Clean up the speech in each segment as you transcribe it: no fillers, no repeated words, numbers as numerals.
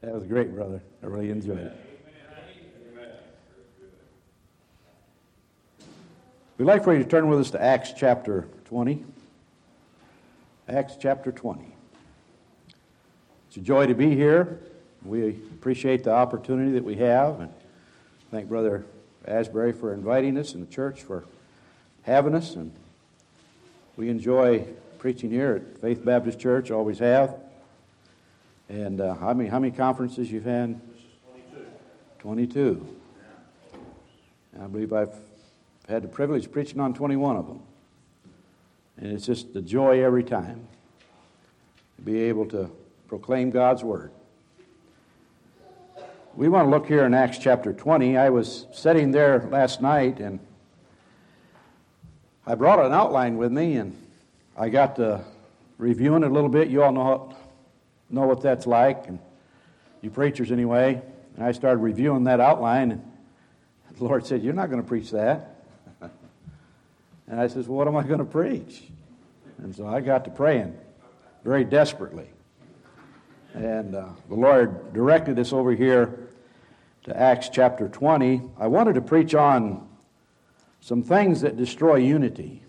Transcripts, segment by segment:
That was great, brother. I really enjoyed it. We'd like for you to turn with us to Acts chapter 20. Acts chapter 20. It's a joy to be here. We appreciate the opportunity that we have, and thank Brother Asbury for inviting us and the church for having us. And we enjoy preaching here at Faith Baptist Church, always have. And how many conferences you've had? This is 22. I believe I've had the privilege of preaching on 21 of them. And it's just a joy every time to be able to proclaim God's Word. We want to look here in Acts chapter 20. I was sitting there last night, and I brought an outline with me, and I got to reviewing it a little bit. You all know what that's like, and you preachers anyway. And I started reviewing that outline, and the Lord said, "You're not going to preach that." And I says, "Well, what am I going to preach?" And so I got to praying very desperately. And the Lord directed us over here to Acts chapter 20. I wanted to preach on some things that destroy unity.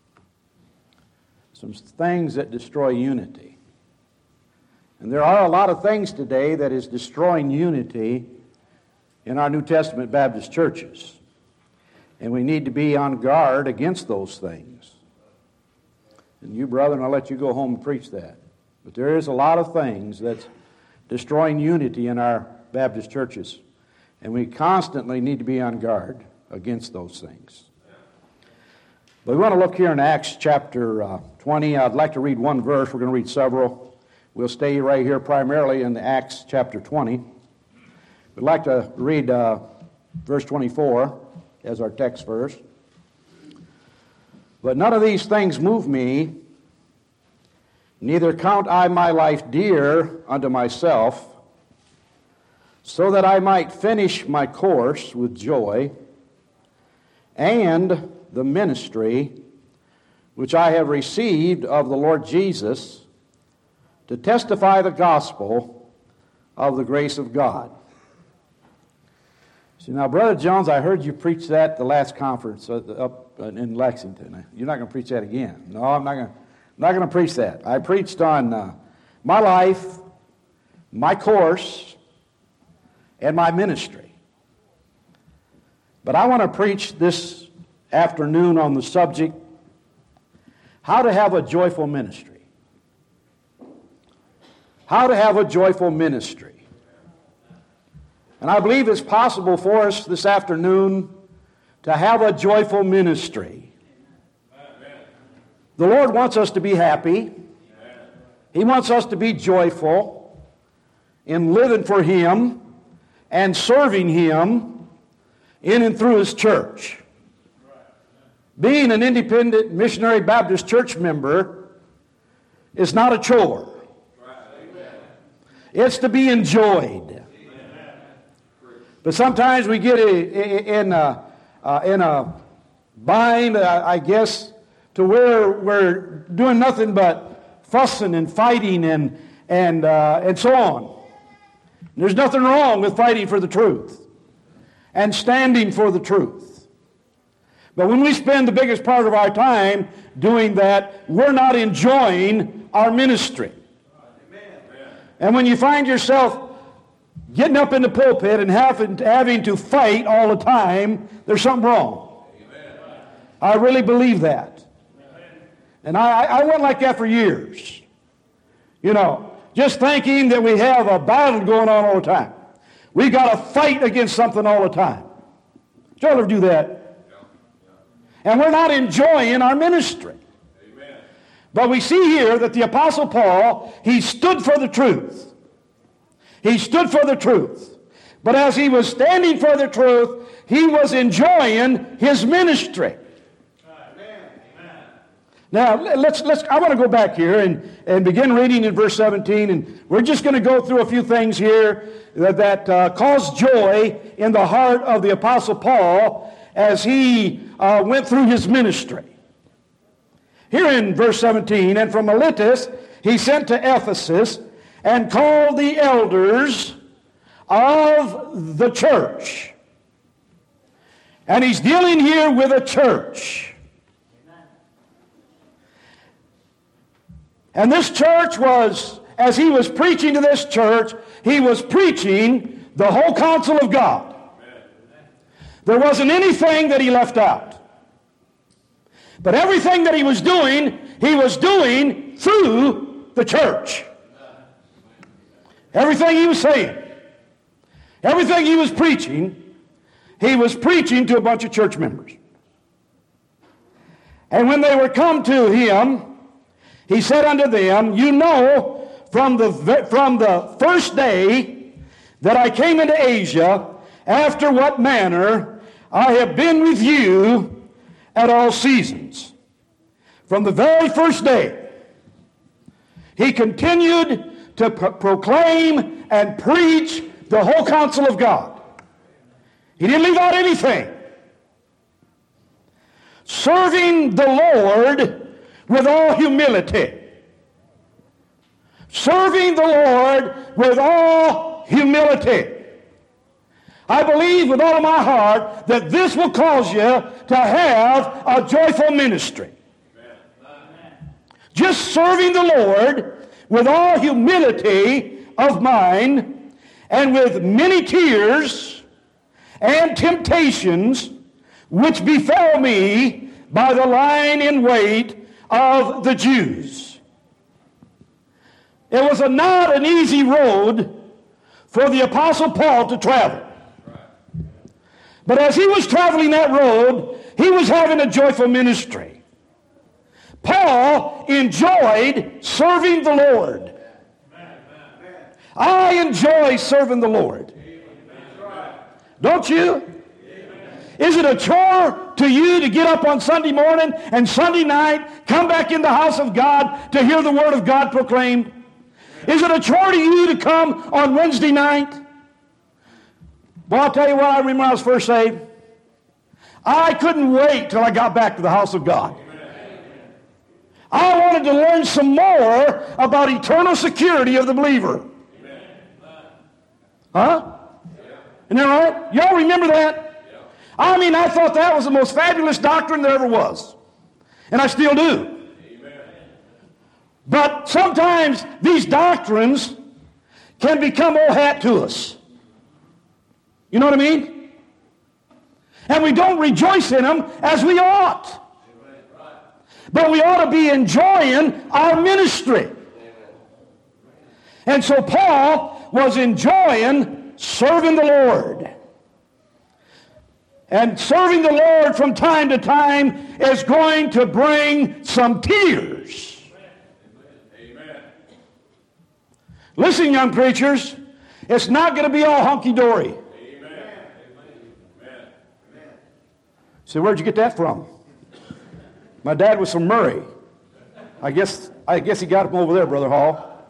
Some things that destroy unity. And there are a lot of things today that is destroying unity in our New Testament Baptist churches. And we need to be on guard against those things. And you, brethren, I'll let you go home and preach that. But there is a lot of things that's destroying unity in our Baptist churches. And we constantly need to be on guard against those things. But we want to look here in Acts chapter 20. I'd like to read one verse. We're going to read several. We'll stay right here primarily in Acts chapter 20. We'd like to read verse 24 as our text verse. "But none of these things move me, neither count I my life dear unto myself, so that I might finish my course with joy, and the ministry which I have received of the Lord Jesus, to testify the gospel of the grace of God." See, now, Brother Jones, I heard you preach that the last conference up in Lexington. You're not going to preach that again. No, I'm not going to preach that. I preached on my life, my course, and my ministry. But I want to preach this afternoon on the subject, how to have a joyful ministry. How to have a joyful ministry. And I believe it's possible for us this afternoon to have a joyful ministry. The Lord wants us to be happy. He wants us to be joyful in living for Him and serving Him in and through His church. Being an independent missionary Baptist church member is not a chore. It's to be enjoyed. But sometimes we get in a bind, I guess, to where we're doing nothing but fussing and fighting and so on. There's nothing wrong with fighting for the truth and standing for the truth. But when we spend the biggest part of our time doing that, we're not enjoying our ministry. And when you find yourself getting up in the pulpit and having to fight all the time, there's something wrong. I really believe that. And I went like that for years. You know, just thinking that we have a battle going on all the time. We got to fight against something all the time. Did you ever do that? And we're not enjoying our ministry. But we see here that the Apostle Paul, he stood for the truth. He stood for the truth. But as he was standing for the truth, he was enjoying his ministry. Now, I want to go back here and begin reading in verse 17, and we're just going to go through a few things here that caused joy in the heart of the Apostle Paul as he went through his ministry. Here in verse 17, "And from Miletus he sent to Ephesus, and called the elders of the church. And he's dealing here with a church. And this church was, as he was preaching to this church, he was preaching the whole counsel of God. There wasn't anything that he left out. But everything that he was doing through the church. Everything he was saying, everything he was preaching to a bunch of church members. And when they were come to him, he said unto them, you know from the first day that I came into Asia, after what manner I have been with you at all seasons. From the very first day, he continued to proclaim and preach the whole counsel of God. He didn't leave out anything. Serving the Lord with all humility. Serving the Lord with all humility. I believe with all of my heart that this will cause you to have a joyful ministry. Amen. Just serving the Lord with all humility of mind and with many tears and temptations which befell me by the lying in wait of the Jews. It was not an easy road for the Apostle Paul to travel. But as he was traveling that road, he was having a joyful ministry. Paul enjoyed serving the Lord. I enjoy serving the Lord. Don't you? Is it a chore to you to get up on Sunday morning and Sunday night, come back in the house of God to hear the Word of God proclaimed? Is it a chore to you to come on Wednesday night? Well, I'll tell you what I remember when I was first saved. I couldn't wait till I got back to the house of God. I wanted to learn some more about eternal security of the believer. Huh? Isn't that right? Y'all remember that? I mean, I thought that was the most fabulous doctrine there ever was. And I still do. But sometimes these doctrines can become old hat to us. You know what I mean? And we don't rejoice in them as we ought. But we ought to be enjoying our ministry. And so Paul was enjoying serving the Lord. And serving the Lord from time to time is going to bring some tears. Amen. Listen, young preachers, it's not going to be all hunky-dory. So where'd you get that from? My dad was from Murray. I guess he got it from over there, Brother Hall.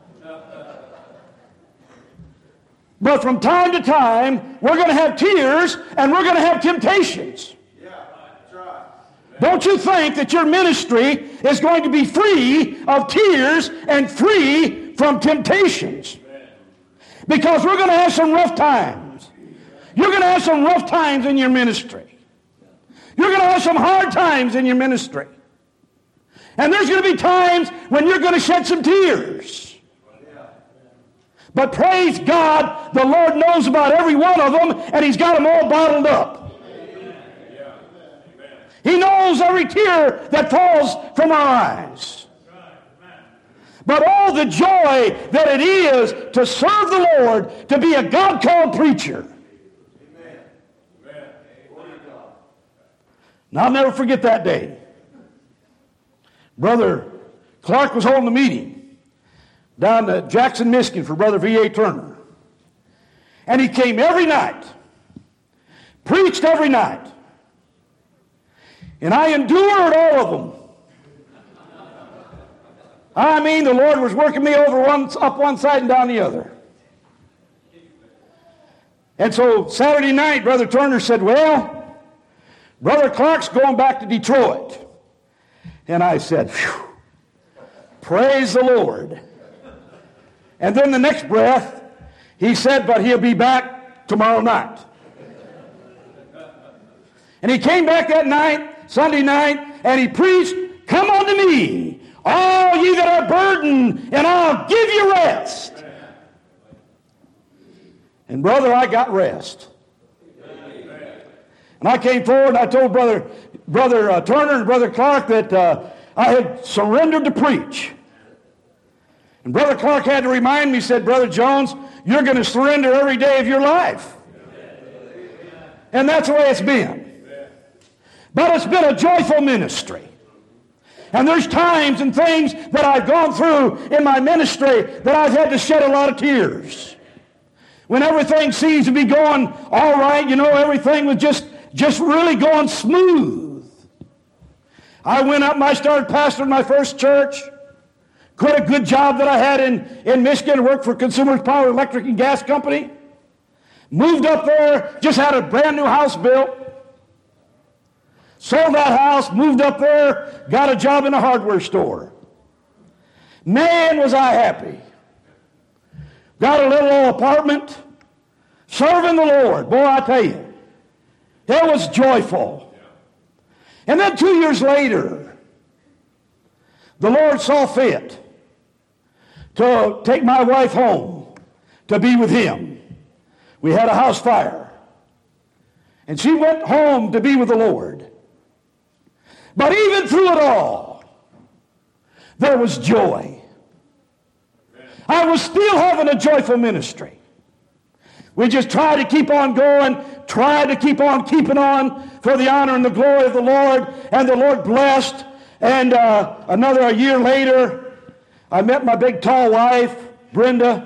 But from time to time, we're going to have tears and we're going to have temptations. Yeah, that's right. Don't you think that your ministry is going to be free of tears and free from temptations? Because we're going to have some rough times. You're going to have some rough times in your ministry. You're going to have some hard times in your ministry. And there's going to be times when you're going to shed some tears. But praise God, the Lord knows about every one of them, and He's got them all bottled up. He knows every tear that falls from our eyes. But all the joy that it is to serve the Lord, to be a God-called preacher. Now, I'll never forget that day. Brother Clark was holding a meeting down at Jackson, Michigan for Brother V.A. Turner. And he came every night, preached every night. And I endured all of them. I mean, the Lord was working me over up one side and down the other. And so Saturday night, Brother Turner said, well, Brother Clark's going back to Detroit. And I said, phew, praise the Lord. And then the next breath, He said, but he'll be back tomorrow night. And he came back that night, Sunday night, and he preached, come unto me, all ye that are burdened, and I'll give you rest. And brother, I got rest. And I came forward and I told Brother Turner and Brother Clark that I had surrendered to preach. And Brother Clark had to remind me, said, Brother Jones, you're going to surrender every day of your life. And that's the way it's been. But it's been a joyful ministry. And there's times and things that I've gone through in my ministry that I've had to shed a lot of tears. When everything seems to be going all right, everything was just really going smooth. I went up and I started pastoring my first church. Quite a good job that I had in Michigan. Worked for Consumers Power Electric and Gas Company. Moved up there, just had a brand new house built. Sold that house, moved up there, got a job in a hardware store. Man, was I happy. Got a little old apartment, serving the Lord. Boy, I tell you, it was joyful. And then 2 years later, the Lord saw fit to take my wife home to be with Him. We had a house fire. And she went home to be with the Lord. But even through it all, there was joy. I was still having a joyful ministry. We just tried to keep on going, tried to keep on keeping on for the honor and the glory of the Lord, and the Lord blessed. And a year later, I met my big tall wife, Brenda.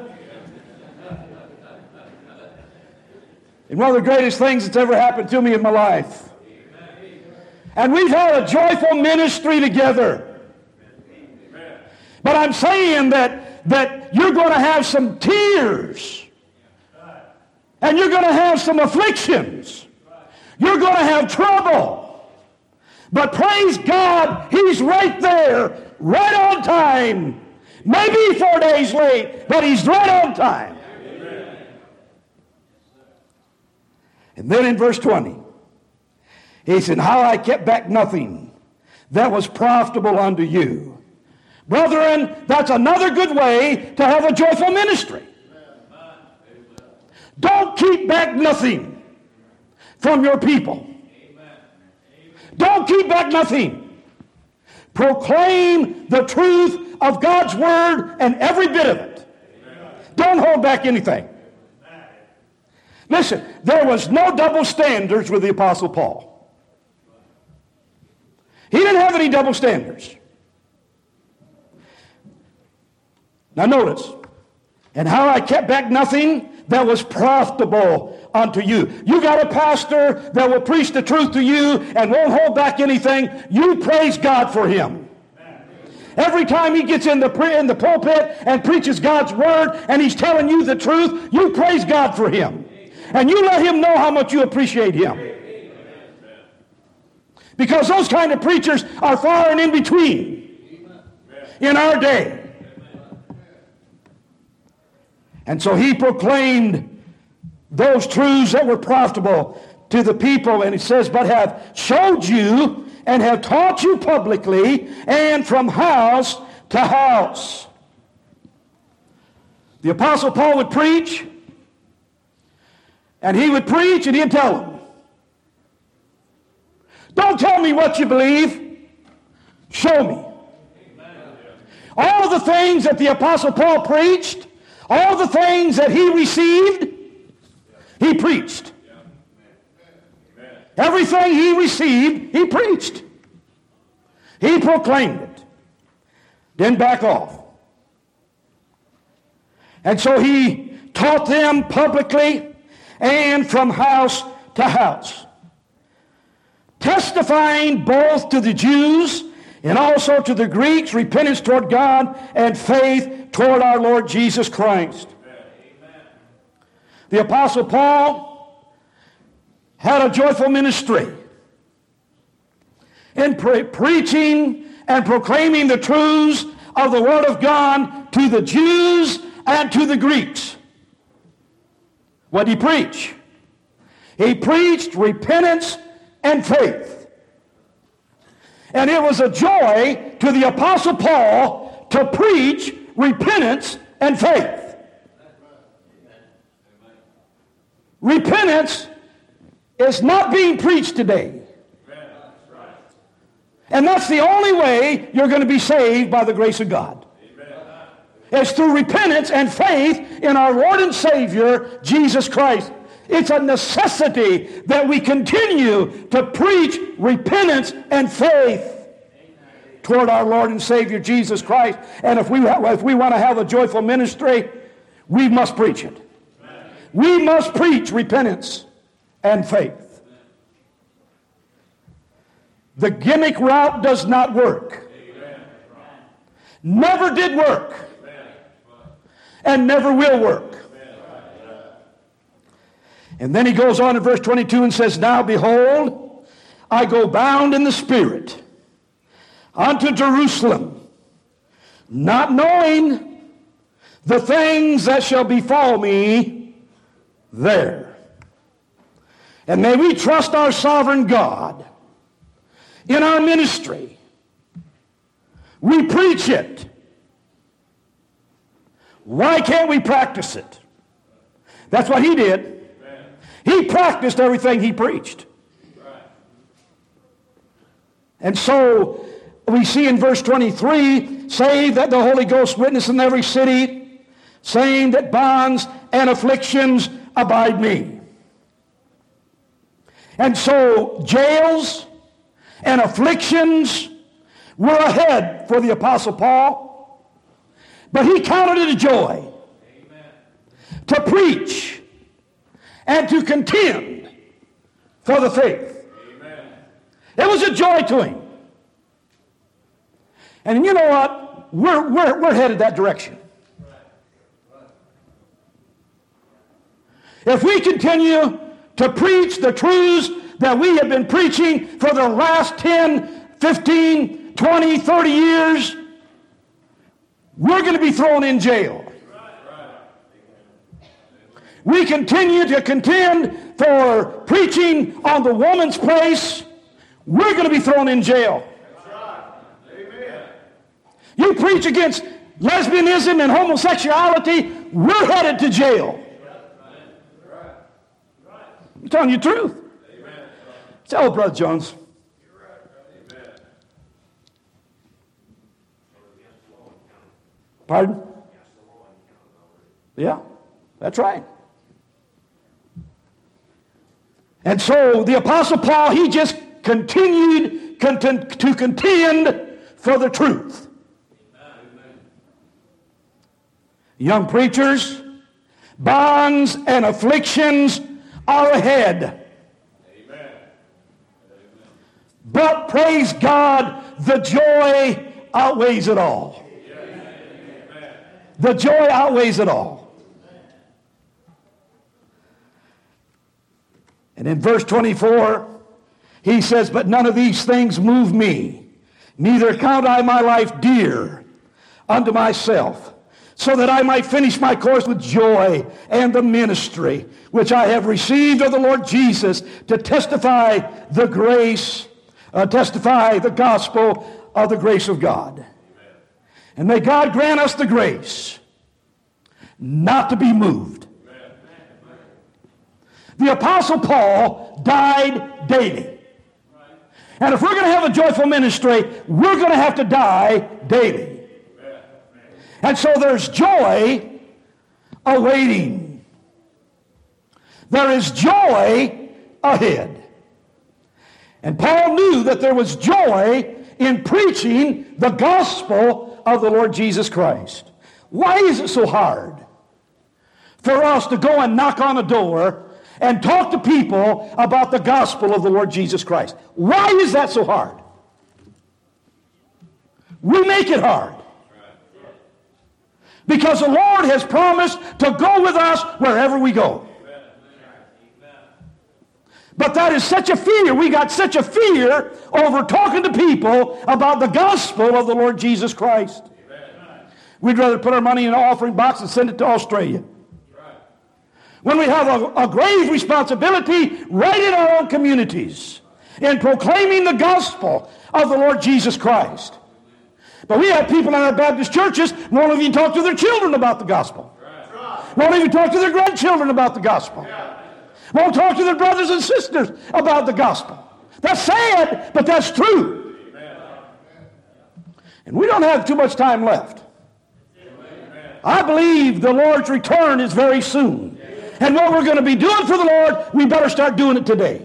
And one of the greatest things that's ever happened to me in my life. And we've had a joyful ministry together. But I'm saying that you're going to have some tears. And you're going to have some afflictions. You're going to have trouble. But praise God, He's right there, right on time. Maybe 4 days late, but He's right on time. And then in verse 20, He said, how I kept back nothing that was profitable unto you. Brethren, that's another good way to have a joyful ministry. Don't keep back nothing from your people. Don't keep back nothing. Proclaim the truth of God's Word and every bit of it. Don't hold back anything. Listen, there was no double standards with the Apostle Paul. He didn't have any double standards. Now notice, and how I kept back nothing that was profitable unto you. You got a pastor that will preach the truth to you and won't hold back anything. You praise God for him. Every time he gets in the pulpit and preaches God's word and he's telling you the truth, you praise God for him. And you let him know how much you appreciate him. Because those kind of preachers are far and in between in our day. And so he proclaimed those truths that were profitable to the people. And he says, but have showed you and have taught you publicly and from house to house. The Apostle Paul would preach, and he would preach, and he'd tell them, don't tell me what you believe, show me. All the things that the Apostle Paul preached, all the things that he received, he preached. Everything he received, he preached. He proclaimed it. Didn't back off. And so he taught them publicly and from house to house, testifying both to the Jews and also to the Greeks repentance toward God and faith toward our Lord Jesus Christ. Amen. The Apostle Paul had a joyful ministry in preaching and proclaiming the truths of the Word of God to the Jews and to the Greeks. What did he preach? He preached repentance and faith. And it was a joy to the Apostle Paul to preach repentance and faith. Repentance is not being preached today. And that's the only way you're going to be saved by the grace of God. It's through repentance and faith in our Lord and Savior, Jesus Christ. It's a necessity that we continue to preach repentance and faith toward our Lord and Savior, Jesus Christ. And if we want to have a joyful ministry, we must preach it. We must preach repentance and faith. The gimmick route does not work. Never did work. And never will work. And then he goes on in verse 22 and says, Now behold, I go bound in the Spirit unto Jerusalem, not knowing the things that shall befall me there. And may we trust our sovereign God in our ministry. We preach it. Why can't we practice it? That's what he did. He practiced everything he preached. And so we see in verse 23, save that the Holy Ghost witness in every city, saying that bonds and afflictions abide me. And so jails and afflictions were ahead for the Apostle Paul, but he counted it a joy to preach and to contend for the faith. Amen. It was a joy to him. And you know what? We're headed that direction. If we continue to preach the truths that we have been preaching for the last 10, 15, 20, 30 years, we're going to be thrown in jail. We continue to contend for preaching on the woman's place, we're going to be thrown in jail. You preach against lesbianism and homosexuality, we're headed to jail. I'm telling you the truth. Tell Brother Jones. Pardon? Yeah, that's right. And so the Apostle Paul, he just continued to contend for the truth. Young preachers, bonds and afflictions are ahead. But praise God, the joy outweighs it all. The joy outweighs it all. And in verse 24, he says, But none of these things move me, neither count I my life dear unto myself, so that I might finish my course with joy and the ministry which I have received of the Lord Jesus, to testify the gospel of the grace of God. And may God grant us the grace not to be moved. The Apostle Paul died daily. And if we're going to have a joyful ministry, we're going to have to die daily. And so there's joy awaiting. There is joy ahead. And Paul knew that there was joy in preaching the gospel of the Lord Jesus Christ. Why is it so hard for us to go and knock on a door and talk to people about the gospel of the Lord Jesus Christ? Why is that so hard? We make it hard. Because the Lord has promised to go with us wherever we go. But that is such a fear. We got such a fear over talking to people about the gospel of the Lord Jesus Christ. We'd rather put our money in an offering box and send it to Australia. when we have a grave responsibility right in our own communities in proclaiming the gospel of the Lord Jesus Christ. But we have people in our Baptist churches who won't even talk to their children about the gospel. Won't even talk to their grandchildren about the gospel. Won't talk to their brothers and sisters about the gospel. That's sad, but that's true. And we don't have too much time left. I believe the Lord's return is very soon. And what we're going to be doing for the Lord, we better start doing it today.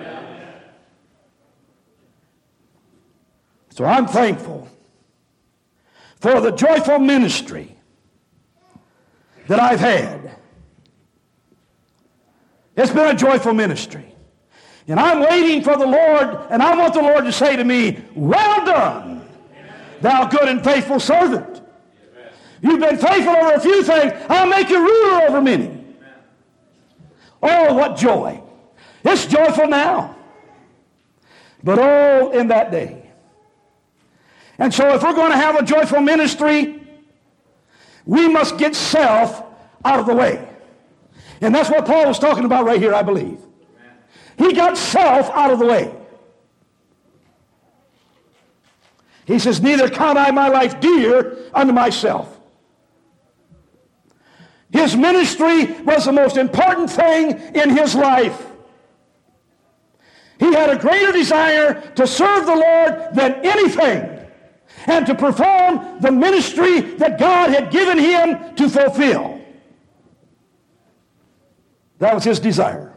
So I'm thankful for the joyful ministry that I've had. It's been a joyful ministry. And I'm waiting for the Lord, and I want the Lord to say to me, well done, thou good and faithful servant. You've been faithful over a few things, I'll make you ruler over many. Oh, what joy. It's joyful now. But oh, in that day. And so if we're going to have a joyful ministry, we must get self out of the way. And that's what Paul was talking about right here, I believe. He got self out of the way. He says, neither count I my life dear unto myself. His ministry was the most important thing in his life. He had a greater desire to serve the Lord than anything, and to perform the ministry that God had given him to fulfill. That was his desire.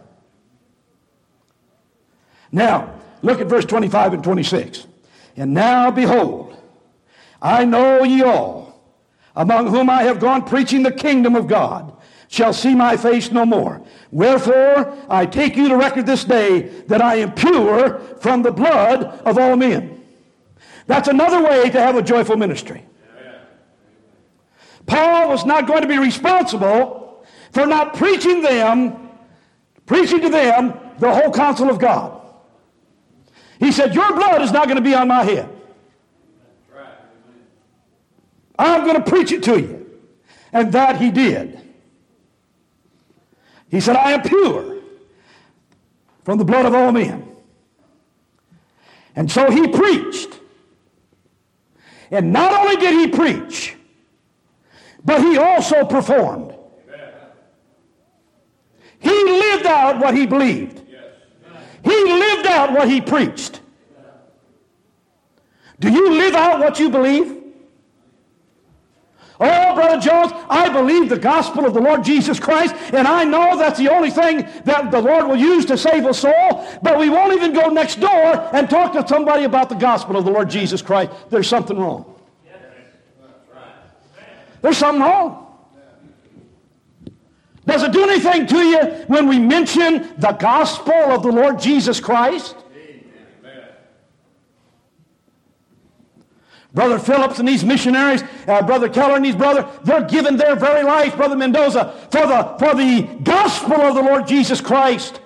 Now, look at verse 25 and 26. And now, behold, I know ye all, among whom I have gone preaching the kingdom of God, shall see my face no more. Wherefore, I take you to record this day that I am pure from the blood of all men. That's another way to have a joyful ministry. Paul was not going to be responsible for not preaching to them the whole counsel of God. He said, your blood is not going to be on my head. I'm going to preach it to you. And that he did. He said, I am pure from the blood of all men. And so he preached. And not only did he preach, but he also performed. He lived out what he believed. He lived out what he preached. Do you live out what you believe? Oh, Brother Jones, I believe the gospel of the Lord Jesus Christ, and I know that's the only thing that the Lord will use to save a soul, but we won't even go next door and talk to somebody about the gospel of the Lord Jesus Christ. There's something wrong. There's something wrong. Does it do anything to you when we mention the gospel of the Lord Jesus Christ? Brother Phillips and these missionaries, Brother Keller and these brothers, they're giving their very life, Brother Mendoza, for the gospel of the Lord Jesus Christ.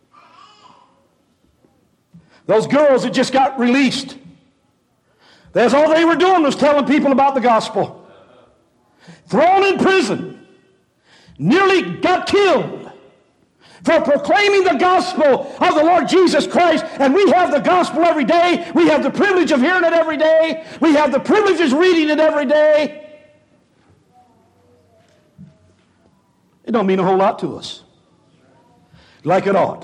Those girls that just got released, that's all they were doing was telling people about the gospel. Thrown in prison, nearly got killed for proclaiming the gospel of the Lord Jesus Christ. And we have the gospel every day. We have the privilege of hearing it every day. We have the privilege of reading it every day. It don't mean a whole lot to us, like it ought.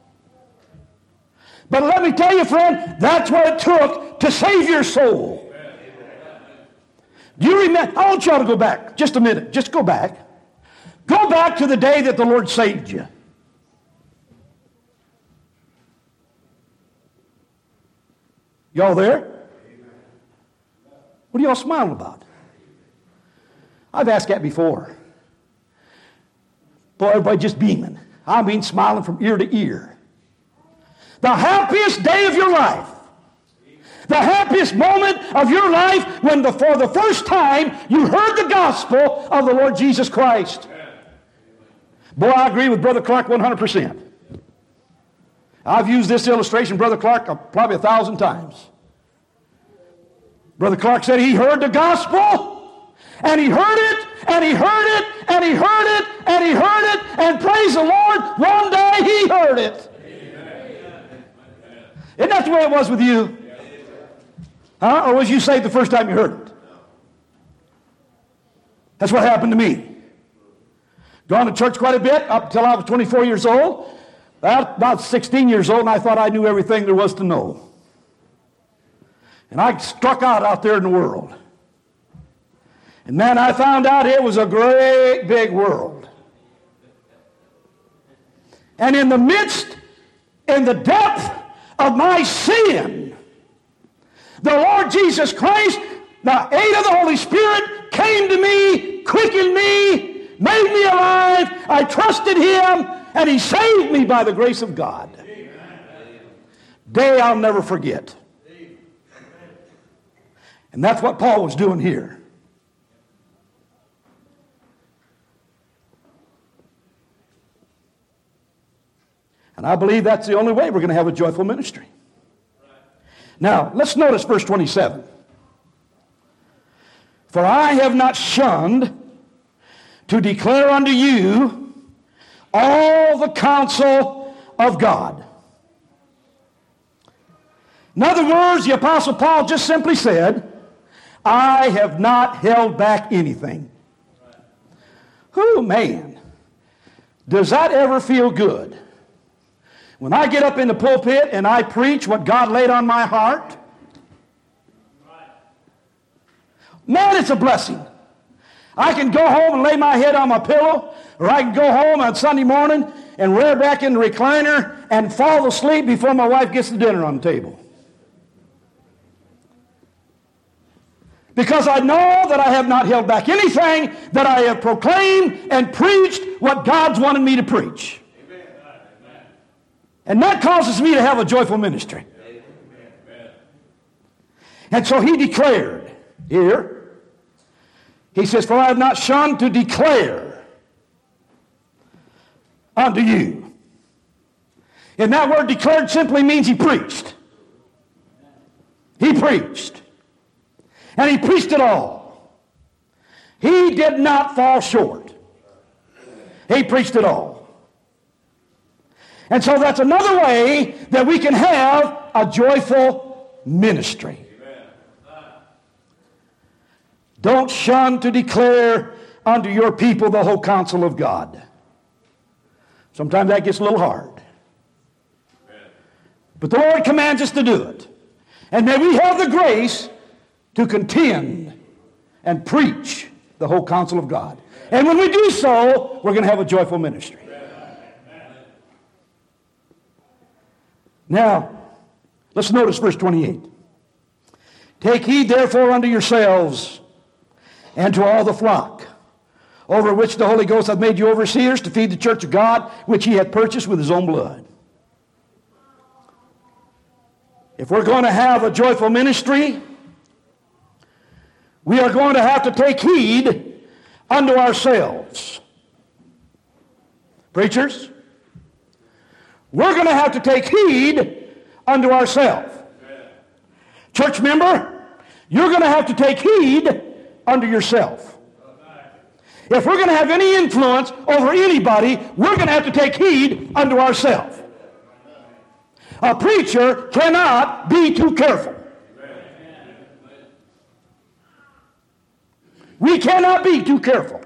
But let me tell you, friend, that's what it took to save your soul. Do you remember? I want y'all to go back just a minute. Just go back. Go back to the day that the Lord saved you. Y'all there? What are y'all smiling about? I've asked that before. Boy, everybody just beaming. I mean smiling from ear to ear. The happiest day of your life. The happiest moment of your life when for the first time you heard the gospel of the Lord Jesus Christ. Boy, I agree with Brother Clark 100%. I've used this illustration, Brother Clark, probably 1,000 times. Brother Clark said he heard the gospel, And he heard it, and he heard it, and he heard it, and he heard it, and praise the Lord, one day he heard it. Isn't that the way it was with you? Huh? Or was you saved the first time you heard it? That's what happened to me. Gone to church quite a bit up until I was 24 years old. About 16 years old, and I thought I knew everything there was to know. And I struck out there in the world. And man, I found out it was a great big world. And in the midst, in the depth of my sin, the Lord Jesus Christ, the aid of the Holy Spirit, came to me, quickened me, made me alive. I trusted Him, and He saved me by the grace of God. Day I'll never forget. And that's what Paul was doing here. And I believe that's the only way we're going to have a joyful ministry. Now, let's notice verse 27. For I have not shunned to declare unto you all the counsel of God. In other words, the Apostle Paul just simply said, I have not held back anything. Oh, man. Does that ever feel good? When I get up in the pulpit and I preach what God laid on my heart, man, it's a blessing. I can go home and lay my head on my pillow, or I can go home on Sunday morning and rear back in the recliner and fall asleep before my wife gets the dinner on the table. Because I know that I have not held back anything, that I have proclaimed and preached what God's wanted me to preach. And that causes me to have a joyful ministry. And so he declared here, he says, for I have not shunned to declare unto you. And that word declared simply means he preached. He preached. And he preached it all. He did not fall short. He preached it all. And so that's another way that we can have a joyful ministry. Don't shun to declare unto your people the whole counsel of God. Sometimes that gets a little hard. But the Lord commands us to do it. And may we have the grace to contend and preach the whole counsel of God. And when we do so, we're going to have a joyful ministry. Now, let's notice verse 28. Take heed therefore unto yourselves and to all the flock, over which the Holy Ghost hath made you overseers, to feed the church of God, which he hath purchased with his own blood. If we're going to have a joyful ministry, we are going to have to take heed unto ourselves. Preachers, we're going to have to take heed unto ourselves. Church member, you're going to have to take heed unto yourself. If we're going to have any influence over anybody, we're going to have to take heed unto ourselves. A preacher cannot be too careful. We cannot be too careful.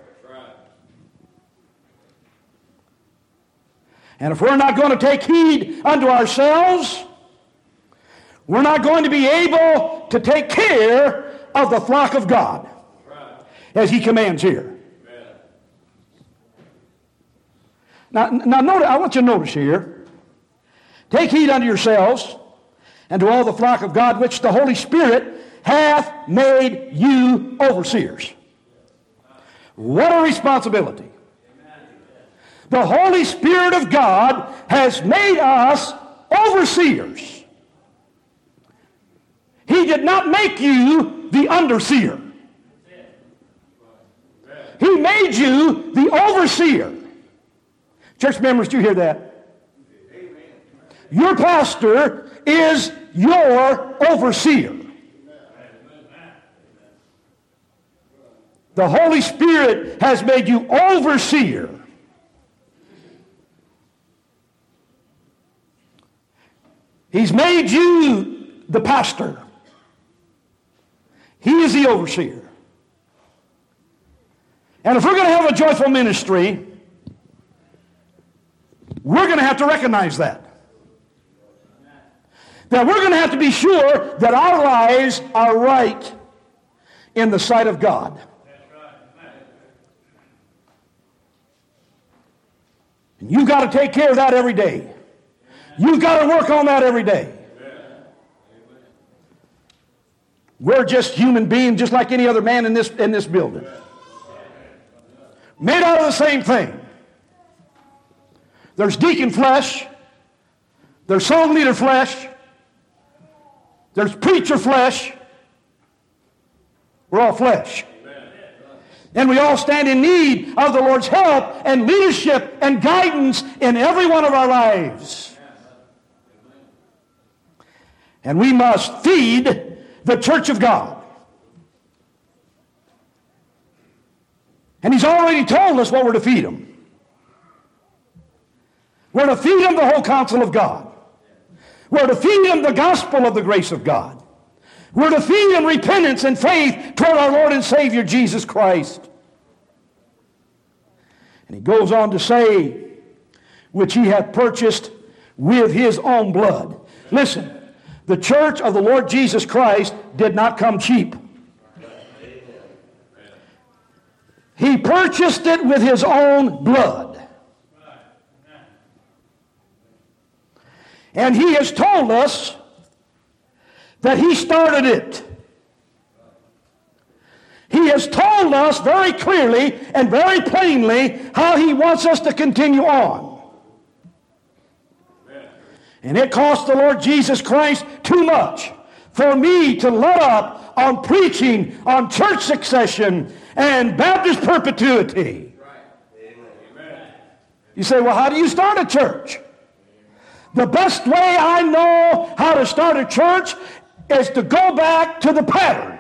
And if we're not going to take heed unto ourselves, we're not going to be able to take care of the flock of God as he commands here. Now notice, I want you to notice here, take heed unto yourselves and to all the flock of God which the Holy Spirit hath made you overseers. What a responsibility. The Holy Spirit of God has made us overseers. He did not make you the underseer. He made you the overseer. Church members, do you hear that? Your pastor is your overseer. The Holy Spirit has made you overseer. He's made you the pastor. He is the overseer. And if we're going to have a joyful ministry, we're going to have to recognize that. That we're going to have to be sure that our lives are right in the sight of God. And you've got to take care of that every day. You've got to work on that every day. We're just human beings, just like any other man in this building. Made out of the same thing. There's deacon flesh. There's song leader flesh. There's preacher flesh. We're all flesh. And we all stand in need of the Lord's help and leadership and guidance in every one of our lives. And we must feed the church of God. And He's already told us what we're to feed them. We're to feed them the whole counsel of God. We're to feed them the gospel of the grace of God. We're to feed them repentance and faith toward our Lord and Savior Jesus Christ. And he goes on to say, which He hath purchased with His own blood. Listen, the church of the Lord Jesus Christ did not come cheap. He purchased it with His own blood. And He has told us that He started it. He has told us very clearly and very plainly how He wants us to continue on. And it cost the Lord Jesus Christ too much for me to let up on preaching on church succession and Baptist perpetuity. You say, well, how do you start a church? The best way I know how to start a church is to go back to the pattern.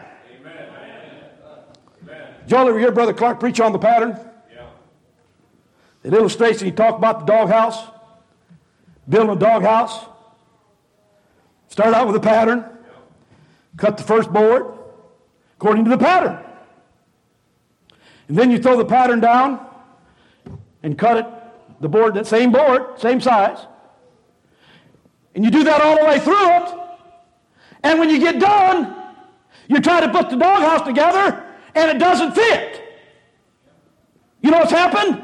Did y'all ever hear Brother Clark preach on the pattern? Yeah. It illustrates, he talked about the doghouse, building a doghouse. Start out with a pattern, cut the first board according to the pattern. And then you throw the pattern down and cut it, the board, that same board, same size. And you do that all the way through it. And when you get done, you try to put the doghouse together and it doesn't fit. You know what's happened?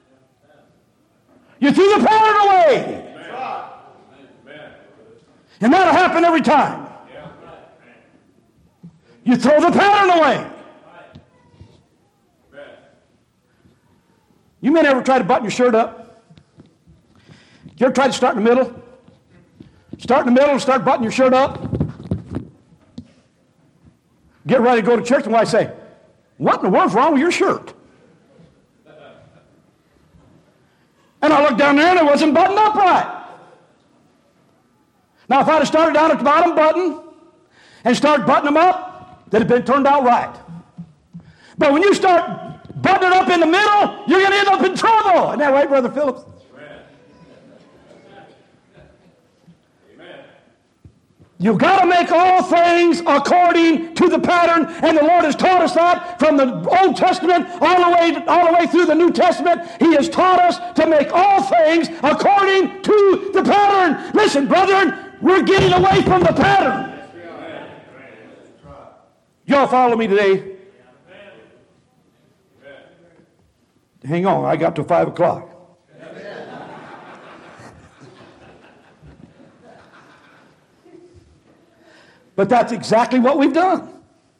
You threw the pattern away. And that'll happen every time. You throw the pattern away. You may never try to button your shirt up. You ever try to start in the middle? Start in the middle and start buttoning your shirt up. Get ready to go to church, and I say, what in the world's wrong with your shirt? And I looked down there and it wasn't buttoned up right. Now if I'd have started down at the bottom button and started buttoning them up, they'd have been turned out right. But when you start buttoning up in the middle, you're going to end up in trouble. Isn't that right, Brother Phillips? You've got to make all things according to the pattern, and the Lord has taught us that from the Old Testament all the way through the New Testament. He has taught us to make all things according to the pattern. Listen, brethren, we're getting away from the pattern. Y'all follow me today? Hang on, I got to 5 o'clock. But that's exactly what we've done.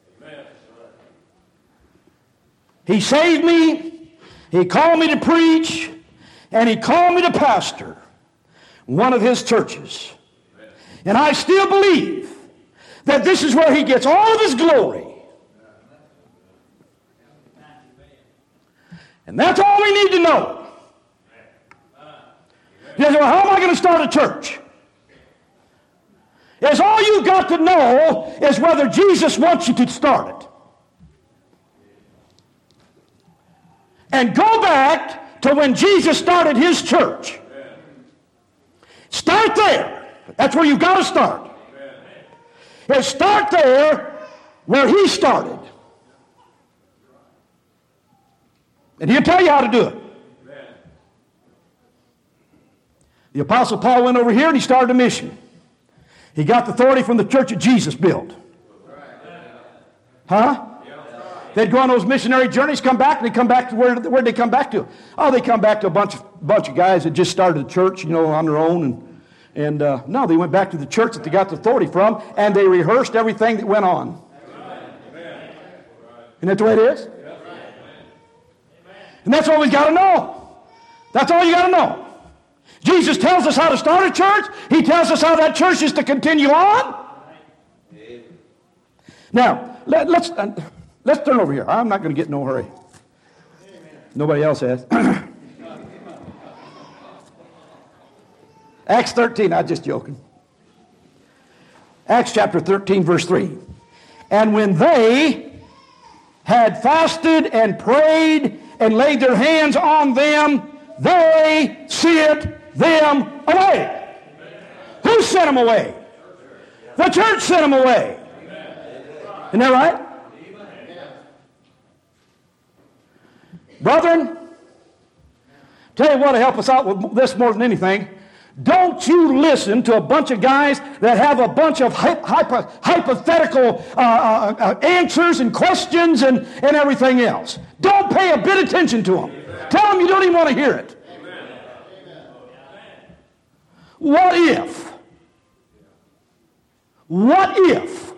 He saved me, He called me to preach, and He called me to pastor one of His churches. And I still believe that this is where He gets all of His glory. And that's all we need to know. You say, well, how am I going to start a church? Is all you've got to know is whether Jesus wants you to start it. and go back to when Jesus started his church. Start there. That's where you've got to start. And start there where he started. And he'll tell you how to do it. The Apostle Paul went over here and he started a mission. He got the authority from the church that Jesus built. Huh? They'd go on those missionary journeys, come back, and they come back to where'd they come back to? Oh, they come back to a bunch of guys that just started a church, on their own. And no, they went back to the church that they got the authority from, and they rehearsed everything that went on. Isn't that the way it is? And that's all we got to know. That's all you got to know. Jesus tells us how to start a church. He tells us how that church is to continue on. Now, let's turn over here. I'm not going to get in no hurry. Nobody else has. Acts 13, I'm just joking. Acts chapter 13, verse 3. And when they had fasted and prayed and laid their hands on them, they sent them away. Who sent them away? The church sent them away. Isn't that right? Brethren, tell you what will help us out with this more than anything. Don't you listen to a bunch of guys that have a bunch of hypothetical answers and questions and everything else. Don't pay a bit of attention to them. Tell them you don't even want to hear it. What if? What if?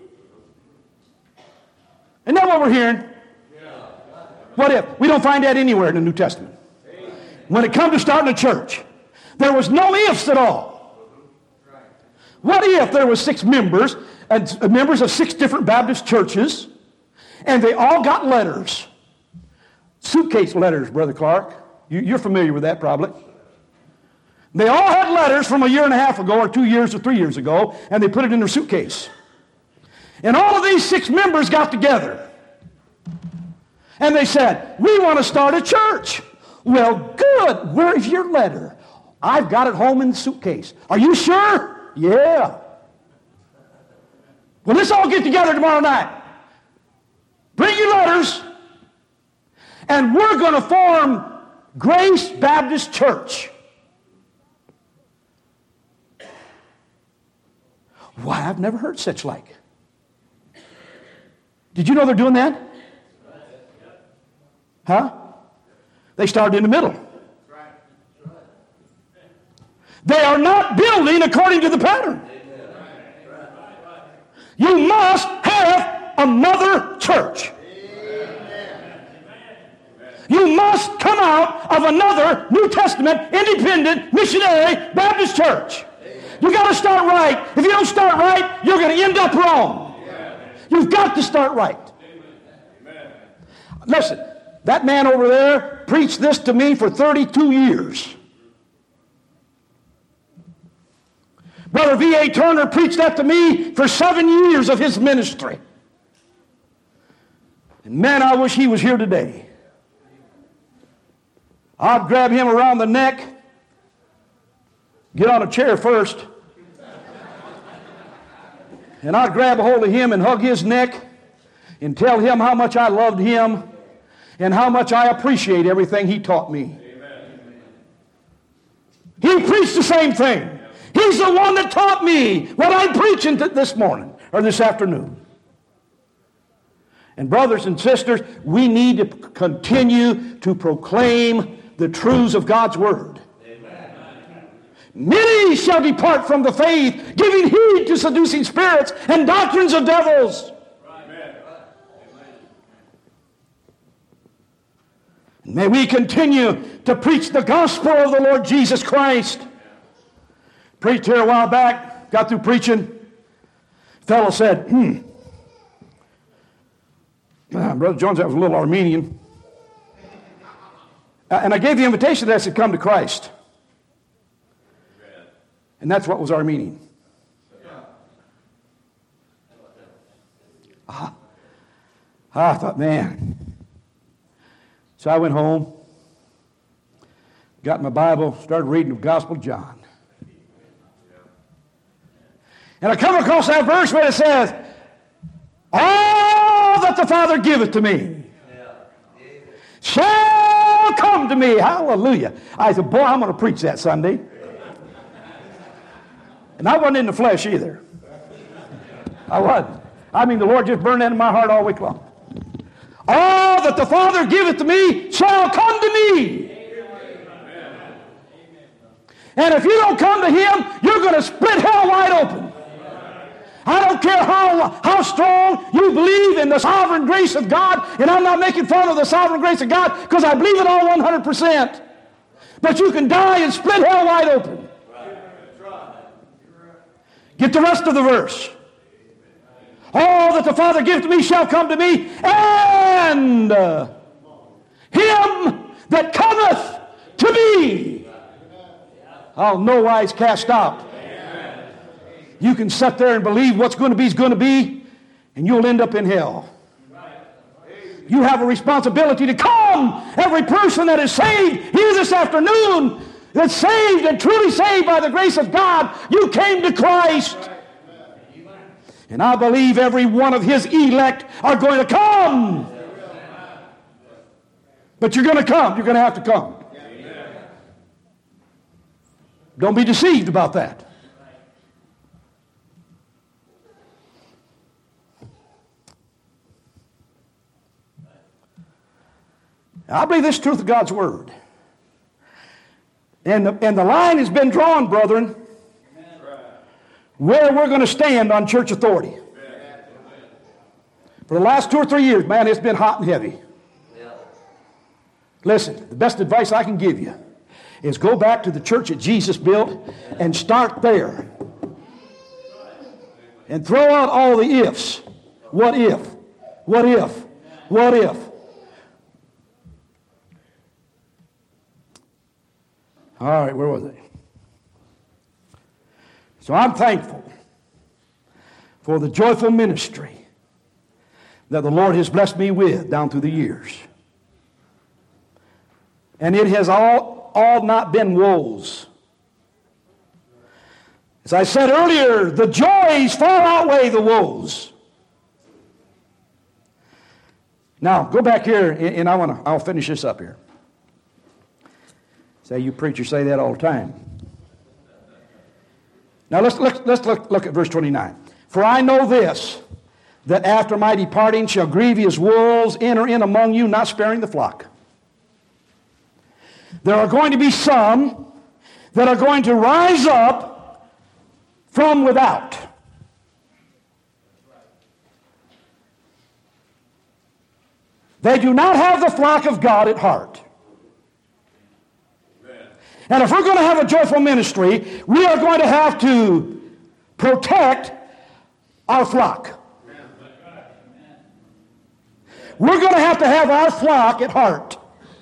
Isn't that what we're hearing? What if? We don't find that anywhere in the New Testament. When it comes to starting a church, there was no ifs at all. What if there were 6 members, members of 6 different Baptist churches, and they all got letters? Suitcase letters, Brother Clark. You're familiar with that probably. They all had letters from a year and a half ago, or 2 years, or 3 years ago, and they put it in their suitcase. And all of these 6 members got together. And they said, we want to start a church. Well, good. Where's your letter? I've got it home in the suitcase. Are you sure? Yeah. Well, let's all get together tomorrow night. Bring your letters. And we're going to form Grace Baptist Church. Why, I've never heard such like. Did you know they're doing that? Huh? They started in the middle. They are not building according to the pattern. You must have another church. You must come out of another New Testament, independent, missionary Baptist church. You got to start right. If you don't start right, you're going to end up wrong. You've got to start right. Listen, that man over there preached this to me for 32 years. Brother V.A. Turner preached that to me for 7 years of his ministry. And man, I wish he was here today. I'd grab him around the neck, get on a chair first, and I'd grab a hold of him and hug his neck and tell him how much I loved him and how much I appreciate everything he taught me. He preached the same thing. He's the one that taught me what I'm preaching this morning or this afternoon. And brothers and sisters, we need to continue to proclaim the truths of God's Word. Many shall depart from the faith, giving heed to seducing spirits and doctrines of devils. May we continue to preach the gospel of the Lord Jesus Christ. Preached here a while back, got through preaching. Fellow said, Brother Jones, that was a little Armenian. And I gave the invitation that I said, come to Christ. And that's what was Armenian. I thought, man. So I went home. got my Bible, started reading the Gospel of John. And I come across that verse where it says, all that the Father giveth to me shall come to me. Hallelujah. I said, boy, I'm going to preach that Sunday. And I wasn't in the flesh either. I wasn't. I mean, the Lord just burned that in my heart all week long. All that the Father giveth to me shall come to me. And if you don't come to Him, you're going to split hell wide open. I don't care how strong you believe in the sovereign grace of God, and I'm not making fun of the sovereign grace of God because I believe it all 100%. But you can die and split hell wide open. Get the rest of the verse. All that the Father giveth to me shall come to me, and him that cometh to me I'll no wise cast out. You can sit there and believe what's going to be is going to be, and you'll end up in hell. You have a responsibility to come. Every person that is saved here this afternoon, that's saved and truly saved by the grace of God, you came to Christ. And I believe every one of His elect are going to come. But you're going to come. You're going to have to come. Don't be deceived about that. I believe this is the truth of God's Word. And the line has been drawn, brethren, where we're going to stand on church authority. For the last 2 or 3 years, man, it's been hot and heavy. Listen, the best advice I can give you is go back to the church that Jesus built and start there. And throw out all the ifs. What if? What if? What if? All right, where was I? So I'm thankful for the joyful ministry that the Lord has blessed me with down through the years. And it has all not been woes. As I said earlier, the joys far outweigh the woes. Now, go back here, and I'll finish this up here. Say, you preachers say that all the time. Now let's look at verse 29. For I know this, that after my departing shall grievous wolves enter in among you, not sparing the flock. There are going to be some that are going to rise up from without. They do not have the flock of God at heart. And if we're going to have a joyful ministry, we are going to have to protect our flock. We're going to have our flock at heart.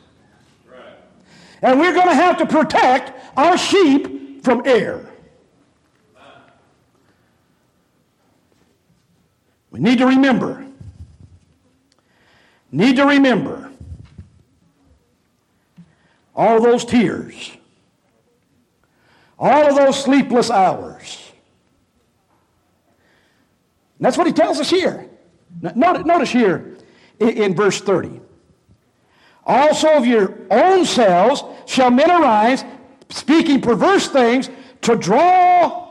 And we're going to have to protect our sheep from error. We need to remember. All those tears. All of those sleepless hours. And that's what he tells us here. Notice here in verse 30. Also of your own selves shall men arise, speaking perverse things, to draw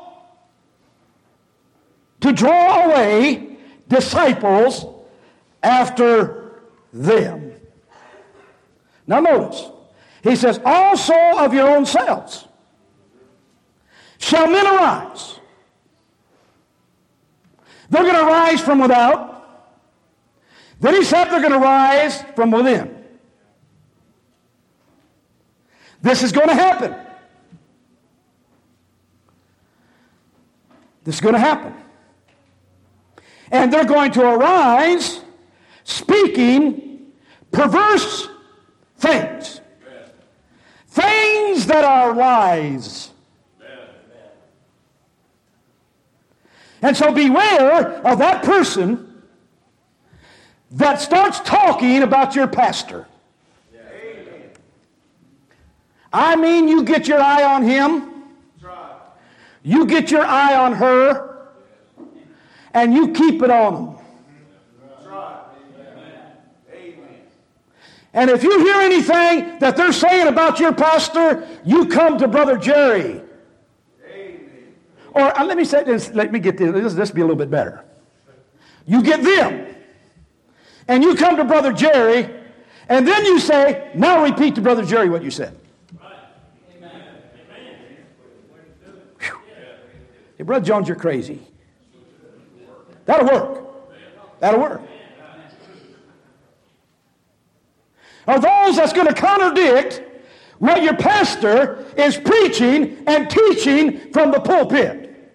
away disciples after them. Now notice, he says, also of your own selves shall men arise. They're going to rise from without. Then he said they're going to rise from within. This is going to happen. This is going to happen. And they're going to arise speaking perverse things. Things that are lies. And so beware of that person that starts talking about your pastor. I mean, you get your eye on him. You get your eye on her. And you keep it on them. And if you hear anything that they're saying about your pastor, you come to Brother Jerry. Or let me say this. Let me get this. This will be a little bit better. You get them. And you come to Brother Jerry. And then you say, now repeat to Brother Jerry what you said. Hey, Brother Jones, you're crazy. That'll work. That'll work. Are those that's going to contradict what your pastor is preaching and teaching from the pulpit?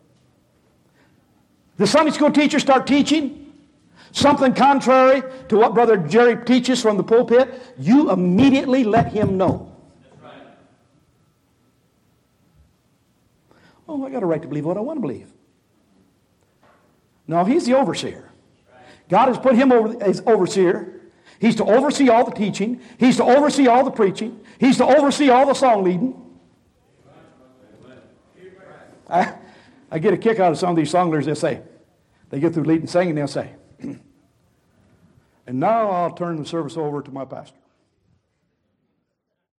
The Sunday school teacher start teaching something contrary to what Brother Jerry teaches from the pulpit, you immediately let him know. Oh, I got a right to believe what I want to believe. No, he's the overseer. God has put him over as overseer. He's to oversee all the teaching. He's to oversee all the preaching. He's to oversee all the song leading. I get a kick out of some of these song leaders. They get through leading singing, they'll say, and now I'll turn the service over to my pastor.